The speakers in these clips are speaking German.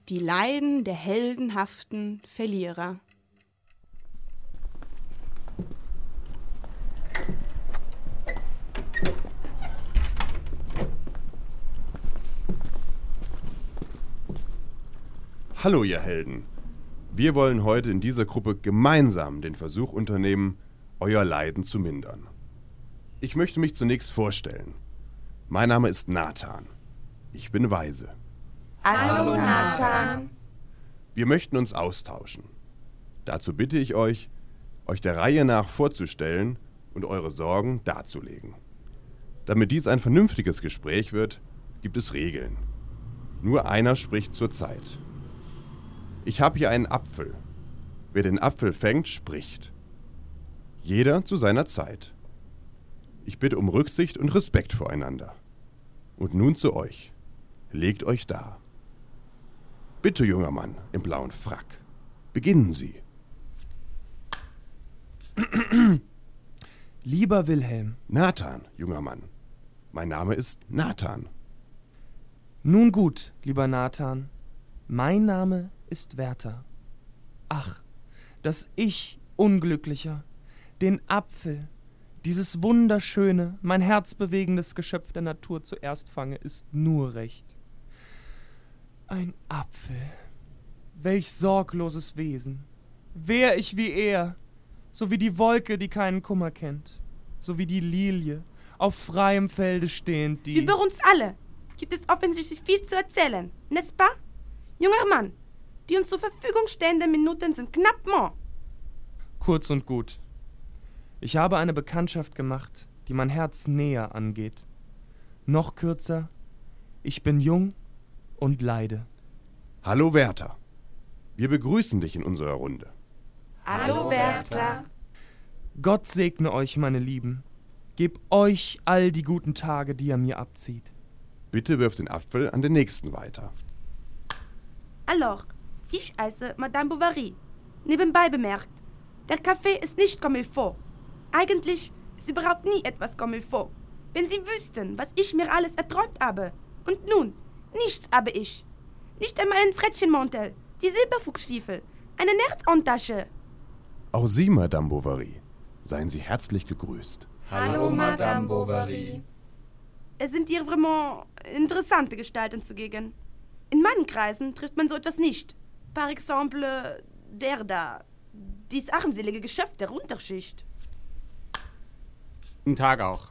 Die Leiden der heldenhaften Verlierer. Hallo ihr Helden. Wir wollen heute in dieser Gruppe gemeinsam den Versuch unternehmen, euer Leiden zu mindern. Ich möchte mich zunächst vorstellen. Mein Name ist Nathan. Ich bin Weise. Hallo Nathan. Wir möchten uns austauschen. Dazu bitte ich euch, euch der Reihe nach vorzustellen und eure Sorgen darzulegen. Damit dies ein vernünftiges Gespräch wird, gibt es Regeln. Nur einer spricht zur Zeit. Ich habe hier einen Apfel. Wer den Apfel fängt, spricht. Jeder zu seiner Zeit. Ich bitte um Rücksicht und Respekt voreinander. Und nun zu euch. Legt euch da. Bitte, junger Mann im blauen Frack, beginnen Sie. Lieber Wilhelm. Nathan, junger Mann. Mein Name ist Nathan. Nun gut, lieber Nathan. Mein Name ist Werther. Ach, dass ich, Unglücklicher, den Apfel, dieses wunderschöne, mein herzbewegendes Geschöpf der Natur zuerst fange, ist nur recht. Ein Apfel. Welch sorgloses Wesen. Wär ich wie er, so wie die Wolke, die keinen Kummer kennt, so wie die Lilie, auf freiem Felde stehend, die... Über uns alle gibt es offensichtlich viel zu erzählen, n'est-ce pas? Junger Mann, die uns zur Verfügung stehenden Minuten sind knapp. Kurz und gut. Ich habe eine Bekanntschaft gemacht, die mein Herz näher angeht. Noch kürzer, ich bin jung und leide. Hallo Werther. Wir begrüßen dich in unserer Runde. Hallo Werther. Gott segne euch, meine Lieben. Geb euch all die guten Tage, die er mir abzieht. Bitte wirf den Apfel an den nächsten weiter. Alors, ich heiße Madame Bovary. Nebenbei bemerkt, der Kaffee ist nicht comme il faut. Eigentlich ist überhaupt nie etwas comme il faut. Wenn Sie wüssten, was ich mir alles erträumt habe. Und nun, nichts habe ich. Nicht einmal ein Frettchenmantel, die Silberfuchsstiefel, eine Nerzhandtasche. Auch Sie, Madame Bovary, seien Sie herzlich gegrüßt. Hallo, Madame Bovary. Es sind ihr vraiment interessante Gestalten zugegen. In meinen Kreisen trifft man so etwas nicht. Par exemple, der da. Dies armselige Geschöpf der Unterschicht. Guten Tag auch.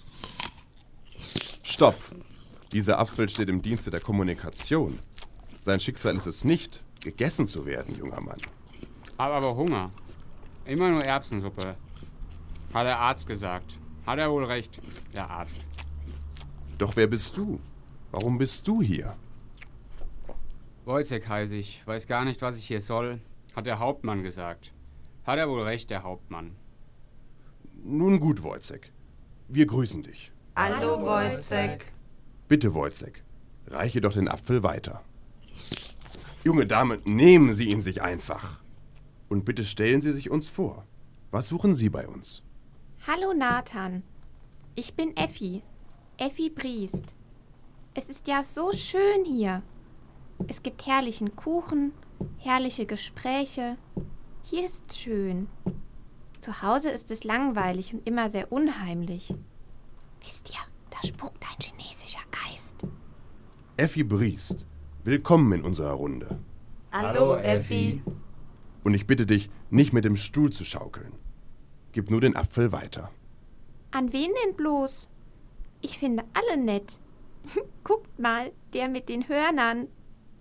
Stopp! Dieser Apfel steht im Dienste der Kommunikation. Sein Schicksal ist es nicht, gegessen zu werden, junger Mann. Hab aber Hunger. Immer nur Erbsensuppe. Hat der Arzt gesagt. Hat er wohl recht, der Arzt. Doch wer bist du? Warum bist du hier? Wojciech heiße ich. Weiß gar nicht, was ich hier soll. Hat der Hauptmann gesagt. Hat er wohl recht, der Hauptmann. Nun gut, Wojciech. Wir grüßen dich. Hallo Wojciech. Bitte, Wojciech, reiche doch den Apfel weiter. Junge Dame, nehmen Sie ihn sich einfach. Und bitte stellen Sie sich uns vor. Was suchen Sie bei uns? Hallo Nathan, ich bin Effi Briest. Es ist ja so schön hier. Es gibt herrlichen Kuchen, herrliche Gespräche. Hier ist schön. Zu Hause ist es langweilig und immer sehr unheimlich. Wisst ihr, da spukt ein chinesischer Geist. Effi Briest, willkommen in unserer Runde. Hallo Effi. Und ich bitte dich, nicht mit dem Stuhl zu schaukeln. Gib nur den Apfel weiter. An wen denn bloß? Ich finde alle nett. Guckt mal, der mit den Hörnern.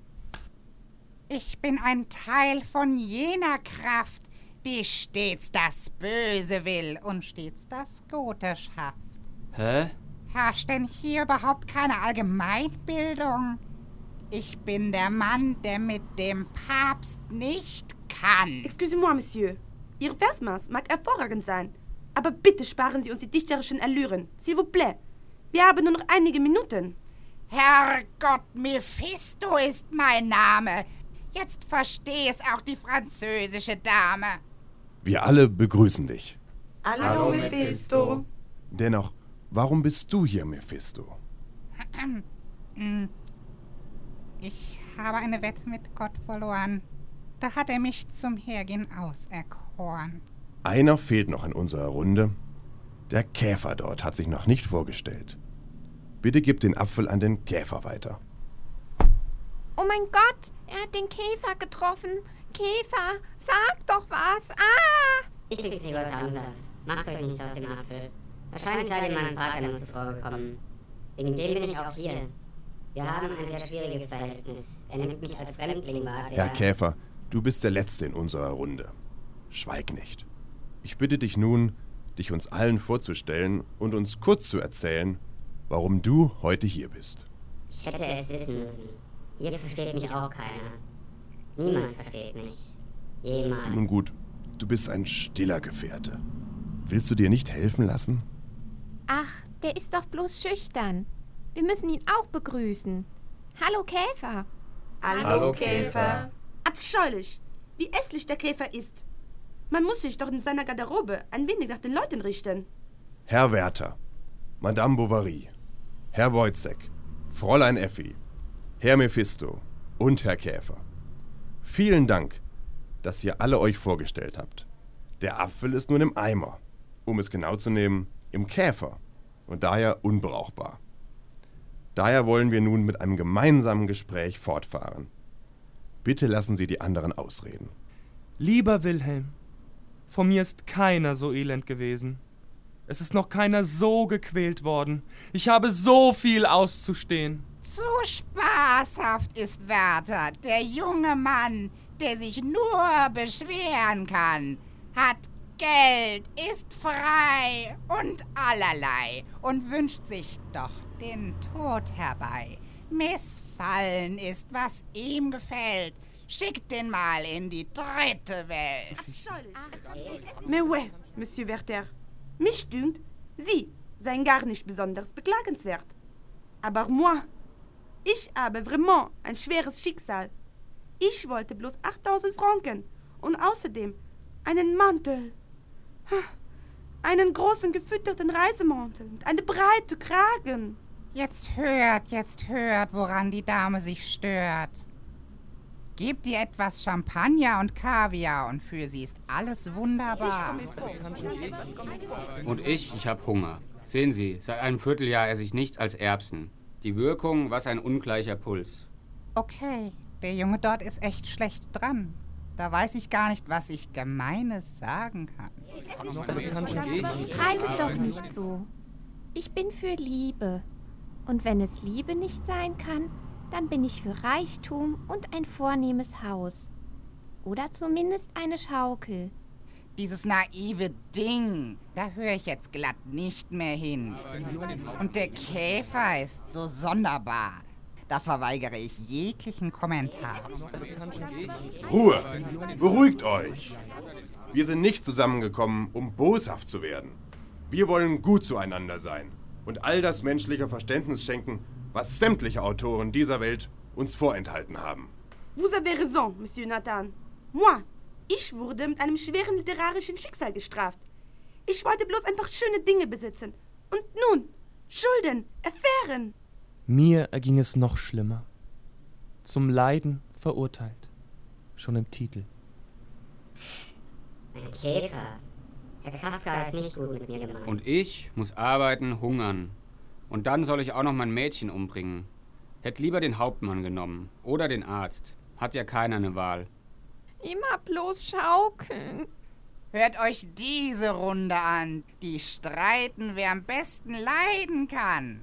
Ich bin ein Teil von jener Kraft, die stets das Böse will und stets das Gute schafft. Hä? Herrscht denn hier überhaupt keine Allgemeinbildung? Ich bin der Mann, der mit dem Papst nicht kann. Excusez-moi, Monsieur. Ihr Versmaß mag hervorragend sein. Aber bitte sparen Sie uns die dichterischen Allüren. S'il vous plaît. Wir haben nur noch einige Minuten. Herrgott, Mephisto ist mein Name. Jetzt verstehe es auch die französische Dame. Wir alle begrüßen dich. Hallo Mephisto. Dennoch, warum bist du hier, Mephisto? Ich habe eine Wette mit Gott verloren. Da hat er mich zum Hergehen auserkoren. Einer fehlt noch in unserer Runde. Der Käfer dort hat sich noch nicht vorgestellt. Bitte gib den Apfel an den Käfer weiter. Oh mein Gott, er hat den Käfer getroffen. Käfer, sag doch was. Ah! Ich bin Gregor Samsa. Macht euch nichts aus dem Apfel. Wahrscheinlich seid ihr meinem Vater noch zuvor gekommen. Wegen dem bin ich auch hier. Wir haben ein sehr schwieriges Verhältnis. Er nimmt mich als Fremdling wahr. Herr Käfer, du bist der Letzte in unserer Runde. Schweig nicht. Ich bitte dich nun, dich uns allen vorzustellen und uns kurz zu erzählen, warum du heute hier bist. Ich hätte es wissen müssen. Hier versteht mich auch keiner. Niemand versteht mich. Jemals. Nun gut, du bist ein stiller Gefährte. Willst du dir nicht helfen lassen? Ach, der ist doch bloß schüchtern. Wir müssen ihn auch begrüßen. Hallo Käfer. Hallo, Käfer. Abscheulich, wie hässlich der Käfer ist. Man muss sich doch in seiner Garderobe ein wenig nach den Leuten richten. Herr Werther, Madame Bovary, Herr Wojcek, Fräulein Effi, Herr Mephisto und Herr Käfer. Vielen Dank, dass ihr alle euch vorgestellt habt. Der Apfel ist nun im Eimer, um es genau zu nehmen, im Käfer und daher unbrauchbar. Daher wollen wir nun mit einem gemeinsamen Gespräch fortfahren. Bitte lassen Sie die anderen ausreden. Lieber Wilhelm, von mir ist keiner so elend gewesen. Es ist noch keiner so gequält worden. Ich habe so viel auszustehen. Zu spaßhaft ist Werther, der junge Mann, der sich nur beschweren kann, hat Geld, ist frei und allerlei und wünscht sich doch den Tod herbei. Missfallen ist, was ihm gefällt. Schickt den mal in die dritte Welt. Abscheulich. Mais ouais, Monsieur Werther. Mich dünkt, Sie seien gar nicht besonders beklagenswert. Aber moi, ich habe vraiment ein schweres Schicksal. Ich wollte bloß 8000 Franken und außerdem einen Mantel. Einen großen gefütterten Reisemantel und eine breite Kragen. Jetzt hört, woran die Dame sich stört. Gebt ihr etwas Champagner und Kaviar und für sie ist alles wunderbar. Und ich hab Hunger. Sehen Sie, seit einem Vierteljahr esse ich nichts als Erbsen. Die Wirkung, was ein ungleicher Puls. Okay, der Junge dort ist echt schlecht dran. Da weiß ich gar nicht, was ich Gemeines sagen kann. Streitet doch nicht so. Ich bin für Liebe. Und wenn es Liebe nicht sein kann, dann bin ich für Reichtum und ein vornehmes Haus. Oder zumindest eine Schaukel. Dieses naive Ding, da höre ich jetzt glatt nicht mehr hin. Und der Käfer ist so sonderbar. Da verweigere ich jeglichen Kommentar. Ruhe! Beruhigt euch! Wir sind nicht zusammengekommen, um boshaft zu werden. Wir wollen gut zueinander sein und all das menschliche Verständnis schenken, was sämtliche Autoren dieser Welt uns vorenthalten haben. Vous avez raison, Monsieur Nathan. Moi, ich wurde mit einem schweren literarischen Schicksal gestraft. Ich wollte bloß ein paar schöne Dinge besitzen. Und nun, Schulden, Affären. Mir erging es noch schlimmer. Zum Leiden verurteilt. Schon im Titel. Ein Käfer. Herr Kafka ist nicht gut mit mir gemeint. Und ich muss arbeiten, hungern. Und dann soll ich auch noch mein Mädchen umbringen. Hätt lieber den Hauptmann genommen. Oder den Arzt. Hat ja keiner eine Wahl. Immer bloß schaukeln. Hört euch diese Runde an. Die streiten, wer am besten leiden kann.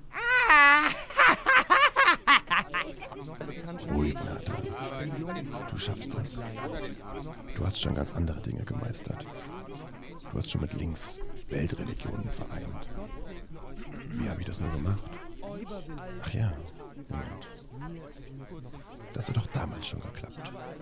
Ruhig, Nathan. Du schaffst das. Du hast schon ganz andere Dinge gemeistert. Du hast schon mit links Weltreligionen vereint. Wie habe ich das nur gemacht? Ach ja, Moment. Das hat doch damals schon geklappt.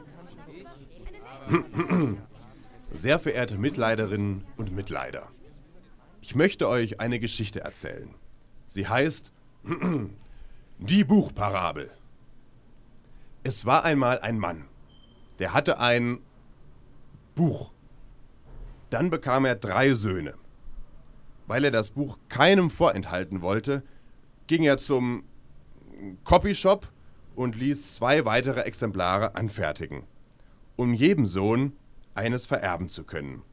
Sehr verehrte Mitleiderinnen und Mitleider, ich möchte euch eine Geschichte erzählen. Sie heißt Die Buchparabel. Es war einmal ein Mann, der hatte ein Buch. Dann bekam er 3 Söhne. Weil er das Buch keinem vorenthalten wollte, ging er zum Copyshop und ließ 2 weitere Exemplare anfertigen, um jedem Sohn eines vererben zu können.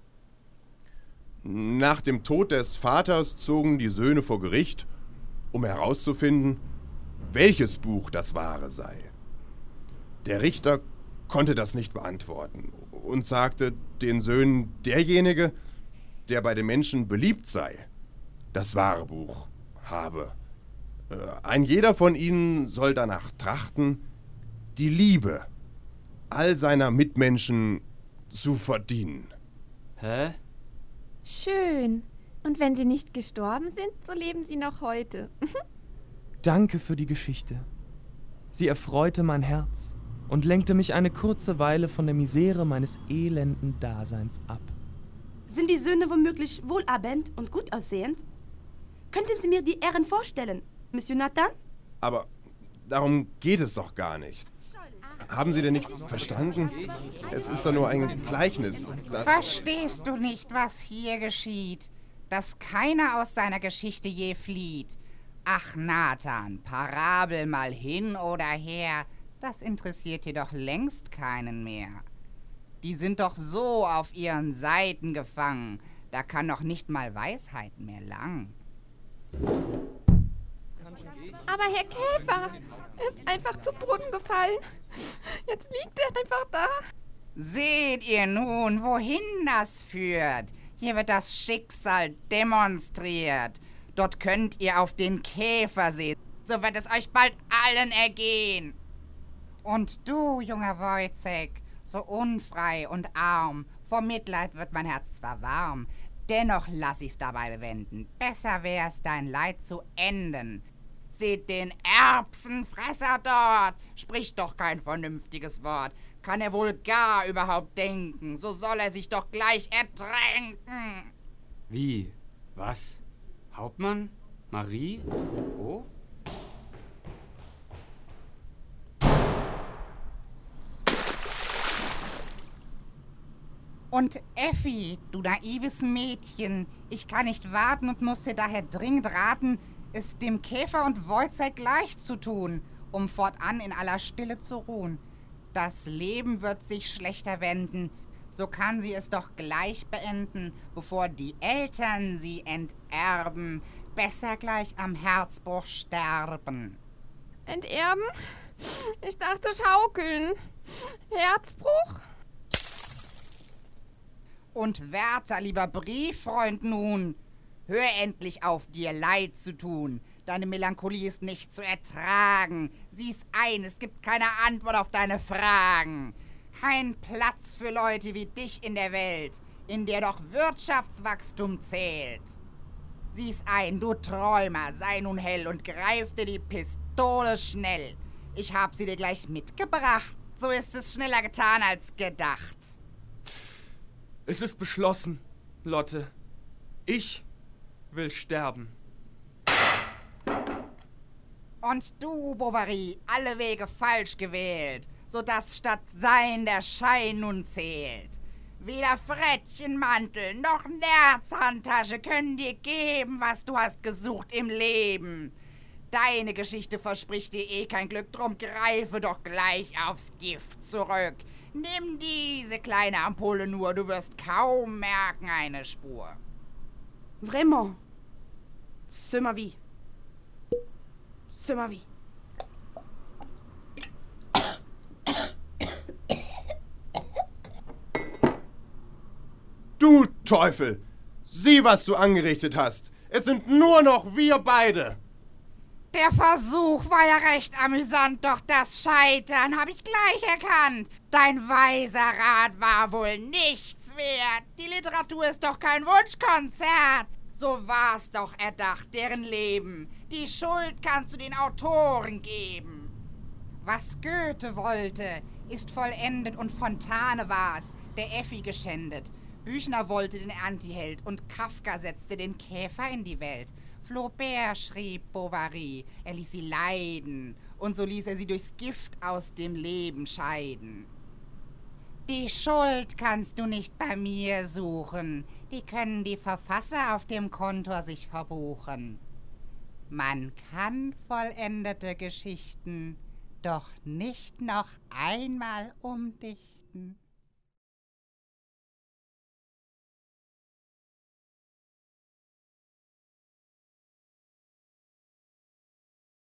Nach dem Tod des Vaters zogen die Söhne vor Gericht, um herauszufinden, welches Buch das wahre sei. Der Richter konnte das nicht beantworten und sagte den Söhnen, derjenige, der bei den Menschen beliebt sei, das wahre Buch habe. Ein jeder von ihnen soll danach trachten, die Liebe all seiner Mitmenschen zu verdienen. Hä? Schön. Und wenn sie nicht gestorben sind, so leben sie noch heute. Danke für die Geschichte. Sie erfreute mein Herz und lenkte mich eine kurze Weile von der Misere meines elenden Daseins ab. Sind die Söhne womöglich wohlhabend und gut aussehend? Könnten Sie mir die Herren vorstellen, Monsieur Nathan? Aber darum geht es doch gar nicht. Haben Sie denn nicht verstanden? Es ist doch nur ein Gleichnis. Verstehst du nicht, was hier geschieht? Dass keiner aus seiner Geschichte je flieht. Ach, Nathan, Parabel mal hin oder her, das interessiert dir doch längst keinen mehr. Die sind doch so auf ihren Seiten gefangen, da kann doch nicht mal Weisheit mehr lang. Aber Herr Käfer, er ist einfach zu Boden gefallen. Jetzt liegt er einfach da. Seht ihr nun, wohin das führt? Hier wird das Schicksal demonstriert. Dort könnt ihr auf den Käfer sehen. So wird es euch bald allen ergehen. Und du, junger Wojciech, so unfrei und arm, vor Mitleid wird mein Herz zwar warm, dennoch lass ich's dabei bewenden. Besser wär's, dein Leid zu enden. Seht den Erbsenfresser dort, spricht doch kein vernünftiges Wort. Kann er wohl gar überhaupt denken, so soll er sich doch gleich ertränken. Wie? Was? Hauptmann? Marie? Wo? Und Effi, du naives Mädchen, ich kann nicht warten und muss dir daher dringend raten, es dem Käfer und Wojciech gleich zu tun, um fortan in aller Stille zu ruhen. Das Leben wird sich schlechter wenden, so kann sie es doch gleich beenden, bevor die Eltern sie enterben, besser gleich am Herzbruch sterben. Enterben? Ich dachte schaukeln. Herzbruch? Und Werther, lieber Brieffreund nun, hör endlich auf, dir Leid zu tun. Deine Melancholie ist nicht zu ertragen. Sieh's ein, es gibt keine Antwort auf deine Fragen. Kein Platz für Leute wie dich in der Welt, in der doch Wirtschaftswachstum zählt. Sieh's ein, du Träumer, sei nun hell und greif dir die Pistole schnell. Ich hab sie dir gleich mitgebracht, so ist es schneller getan als gedacht. Es ist beschlossen, Lotte. Ich will sterben. Und du, Bovary, alle Wege falsch gewählt, sodass statt Sein der Schein nun zählt. Weder Frettchenmantel noch Nerzhandtasche können dir geben, was du hast gesucht im Leben. Deine Geschichte verspricht dir eh kein Glück, drum greife doch gleich aufs Gift zurück. Nimm diese kleine Ampulle nur, du wirst kaum merken eine Spur. Vraiment. C'est ma vie. C'est ma vie. Du Teufel! Sieh, was du angerichtet hast! Es sind nur noch wir beide! Der Versuch war ja recht amüsant, doch das Scheitern hab ich gleich erkannt. Dein weiser Rat war wohl nichts wert. Die Literatur ist doch kein Wunschkonzert. So war's doch erdacht, deren Leben. Die Schuld kannst du den Autoren geben. Was Goethe wollte, ist vollendet und Fontane war's, der Effi geschändet. Büchner wollte den Antiheld und Kafka setzte den Käfer in die Welt. Flaubert schrieb Bovary, er ließ sie leiden und so ließ er sie durchs Gift aus dem Leben scheiden. Die Schuld kannst du nicht bei mir suchen, die können die Verfasser auf dem Kontor sich verbuchen. Man kann vollendete Geschichten doch nicht noch einmal umdichten.